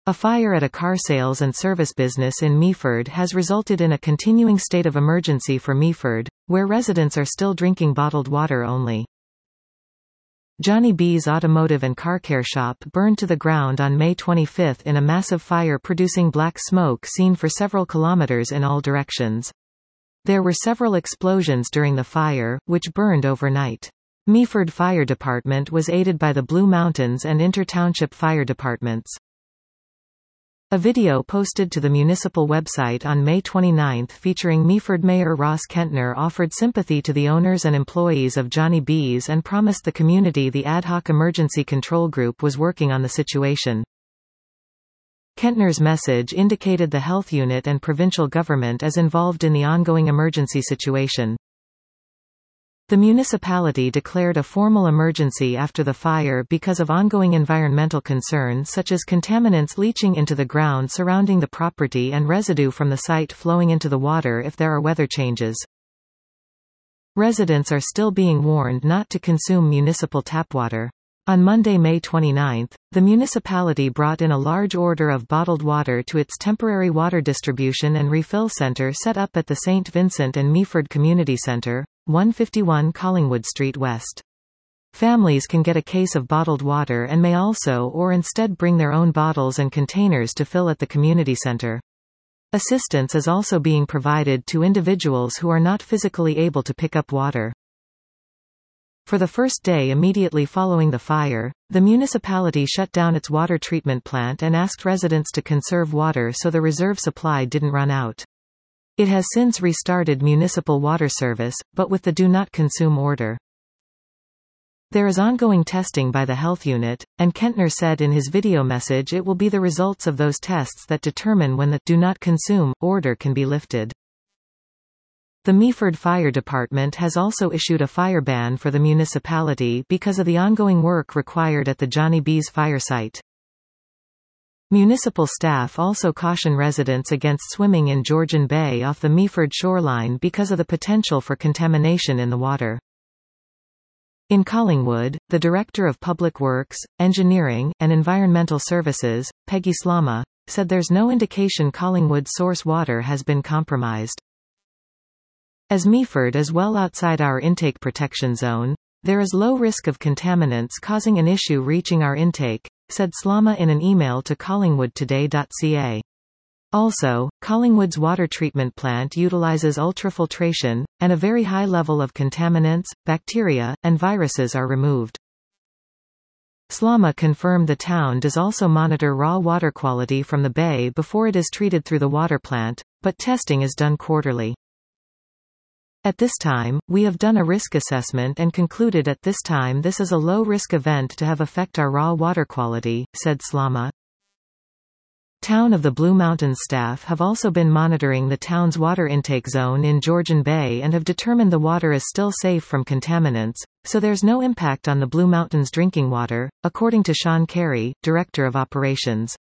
A fire at a car sales and service business in Meaford has resulted in a continuing state of emergency for Meaford, where residents are still drinking bottled water only. Johnny B's automotive and car care shop burned to the ground on May 25 in a massive fire producing black smoke seen for several kilometers in all directions. There were several explosions during the fire, which burned overnight. Meaford Fire Department was aided by the Blue Mountains and Inter-Township Fire Departments. A video posted to the municipal website on May 29 featuring Meaford Mayor Ross Kentner offered sympathy to the owners and employees of Johnny B's and promised the community the ad hoc emergency control group was working on the situation. Kentner's message indicated the health unit and provincial government is involved in the ongoing emergency situation. The municipality declared a formal emergency after the fire because of ongoing environmental concerns such as contaminants leaching into the ground surrounding the property and residue from the site flowing into the water if there are weather changes. Residents are still being warned not to consume municipal tap water. On Monday, May 29, the municipality brought in a large order of bottled water to its temporary water distribution and refill center set up at the St. Vincent and Meaford Community Center, 151 Collingwood Street West. Families can get a case of bottled water and may also or instead bring their own bottles and containers to fill at the community center. Assistance is also being provided to individuals who are not physically able to pick up water. For the first day immediately following the fire, the municipality shut down its water treatment plant and asked residents to conserve water so the reserve supply didn't run out. It has since restarted municipal water service, but with the do not consume order. There is ongoing testing by the health unit, and Kentner said in his video message it will be the results of those tests that determine when the do not consume order can be lifted. The Meaford Fire Department has also issued a fire ban for the municipality because of the ongoing work required at the Johnny B's fire site. Municipal staff also caution residents against swimming in Georgian Bay off the Meaford shoreline because of the potential for contamination in the water. In Collingwood, the Director of Public Works, Engineering, and Environmental Services, Peggy Slama, said there's no indication Collingwood's source water has been compromised. As Meaford is well outside our intake protection zone, there is low risk of contaminants causing an issue reaching our intake, said Slama in an email to collingwoodtoday.ca. Also, Collingwood's water treatment plant utilizes ultrafiltration, and a very high level of contaminants, bacteria, and viruses are removed. Slama confirmed the town does also monitor raw water quality from the bay before it is treated through the water plant, but testing is done quarterly. At this time, we have done a risk assessment and concluded at this time this is a low-risk event to have affect our raw water quality, said Slama. Town of the Blue Mountains staff have also been monitoring the town's water intake zone in Georgian Bay and have determined the water is still safe from contaminants, so there's no impact on the Blue Mountains drinking water, according to Sean Carey, Director of Operations.